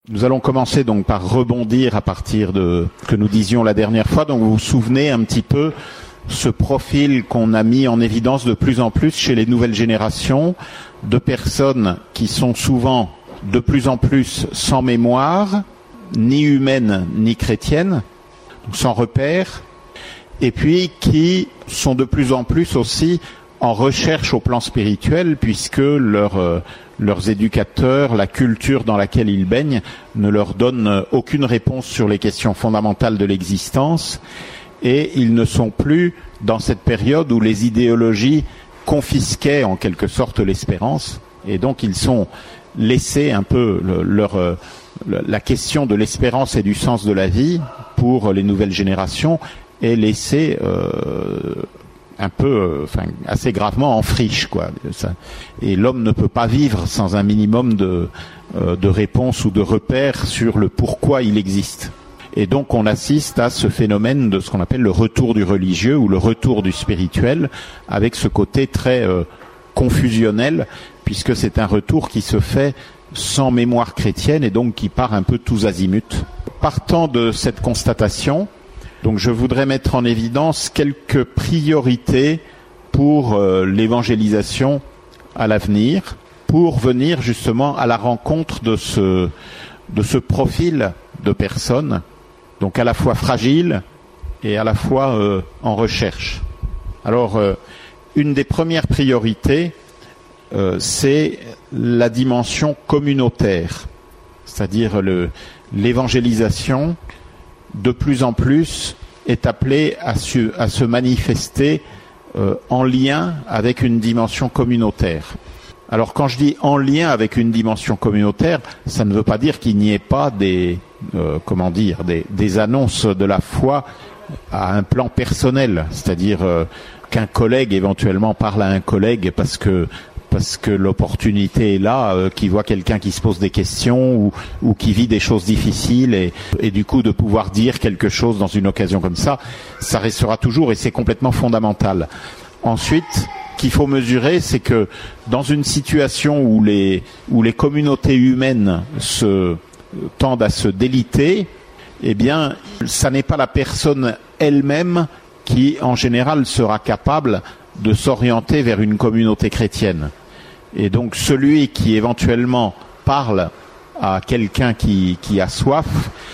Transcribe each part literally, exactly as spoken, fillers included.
Nous allons commencer donc par rebondir à partir de ce que nous disions la dernière fois. Donc vous vous souvenez un petit peu ce profil qu'on a mis en évidence de plus en plus chez les nouvelles générations de personnes qui sont souvent de plus en plus sans mémoire, ni humaine ni chrétienne, sans repère, et puis qui sont de plus en plus aussi en recherche au plan spirituel, puisque leur, euh, leurs éducateurs, la culture dans laquelle ils baignent, ne leur donnent aucune réponse sur les questions fondamentales de l'existence, et ils ne sont plus dans cette période où les idéologies confisquaient en quelque sorte l'espérance, et donc ils sont laissés un peu le, leur, euh, la question de l'espérance et du sens de la vie pour les nouvelles générations est laissée euh, un peu, enfin, assez gravement en friche, quoi. Ça. Et l'homme ne peut pas vivre sans un minimum de, euh, de réponses ou de repères sur le pourquoi il existe. Et donc on assiste à ce phénomène de ce qu'on appelle le retour du religieux ou le retour du spirituel, avec ce côté très euh, confusionnel, puisque c'est un retour qui se fait sans mémoire chrétienne et donc qui part un peu tous azimuts. Partant de cette constatation, donc je voudrais mettre en évidence quelques priorités pour euh, l'évangélisation à l'avenir, pour venir justement à la rencontre de ce, de ce profil de personnes, donc à la fois fragiles et à la fois euh, en recherche. Alors, euh, une des premières priorités, euh, c'est la dimension communautaire, c'est-à-dire le, l'évangélisation de plus en plus est appelée à, su, à se manifester euh, en lien avec une dimension communautaire. Alors quand je dis en lien avec une dimension communautaire, ça ne veut pas dire qu'il n'y ait pas des, euh, comment dire, des, des annonces de la foi à un plan personnel, c'est-à-dire euh, qu'un collègue éventuellement parle à un collègue parce que parce que l'opportunité est là, euh, qui voit quelqu'un qui se pose des questions ou, ou qui vit des choses difficiles et, et du coup de pouvoir dire quelque chose dans une occasion comme ça, ça restera toujours et c'est complètement fondamental. Ensuite, qu'il faut mesurer, c'est que dans une situation où les, où les communautés humaines se tendent à se déliter, eh bien, ça n'est pas la personne elle-même qui, en général, sera capable de s'orienter vers une communauté chrétienne. Et donc celui qui éventuellement parle à quelqu'un qui, qui a soif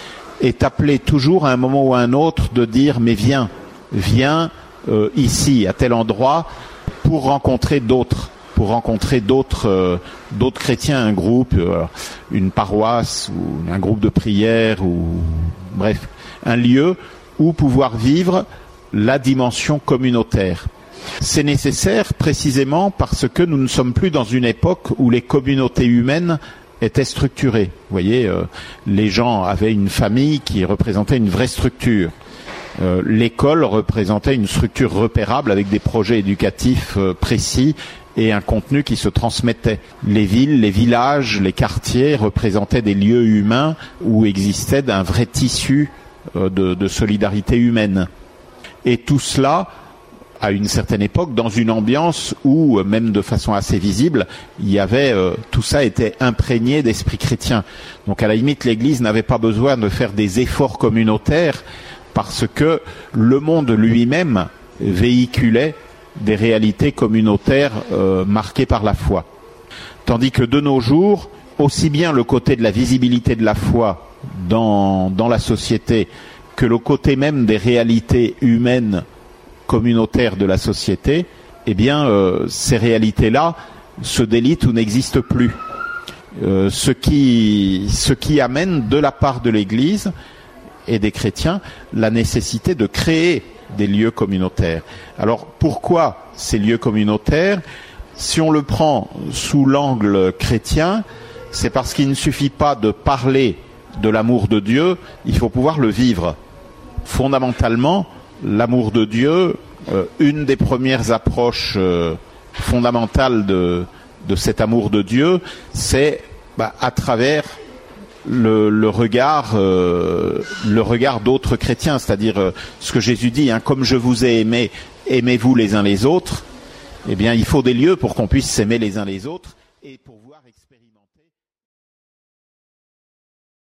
est appelé toujours à un moment ou à un autre de dire mais viens, viens euh, ici, à tel endroit, pour rencontrer d'autres, pour rencontrer d'autres, euh, d'autres chrétiens, un groupe, euh, une paroisse ou un groupe de prière ou bref, un lieu où pouvoir vivre la dimension communautaire. C'est nécessaire précisément parce que nous ne sommes plus dans une époque où les communautés humaines étaient structurées. Vous voyez, euh, les gens avaient une famille qui représentait une vraie structure. Euh, l'école représentait une structure repérable avec des projets éducatifs euh, précis et un contenu qui se transmettait. Les villes, les villages, les quartiers représentaient des lieux humains où existait un vrai tissu euh, de, de solidarité humaine. Et tout cela, à une certaine époque, dans une ambiance où, même de façon assez visible, il y avait euh, tout ça était imprégné d'esprit chrétien. Donc à la limite, l'Église n'avait pas besoin de faire des efforts communautaires parce que le monde lui-même véhiculait des réalités communautaires euh, marquées par la foi. Tandis que de nos jours, aussi bien le côté de la visibilité de la foi dans, dans la société que le côté même des réalités humaines communautaire de la société, eh bien, euh, ces réalités-là se délitent ou n'existent plus. Euh, ce qui, ce qui amène de la part de l'Église et des chrétiens la nécessité de créer des lieux communautaires. Alors, pourquoi ces lieux communautaires? Si on le prend sous l'angle chrétien, c'est parce qu'il ne suffit pas de parler de l'amour de Dieu, il faut pouvoir le vivre. Fondamentalement, l'amour de Dieu, euh, une des premières approches euh, fondamentales de, de cet amour de Dieu, c'est bah, à travers le, le regard, euh, le regard d'autres chrétiens, c'est-à-dire euh, ce que Jésus dit, hein, comme je vous ai aimé, aimez-vous les uns les autres. Eh bien, il faut des lieux pour qu'on puisse s'aimer les uns les autres et pour vous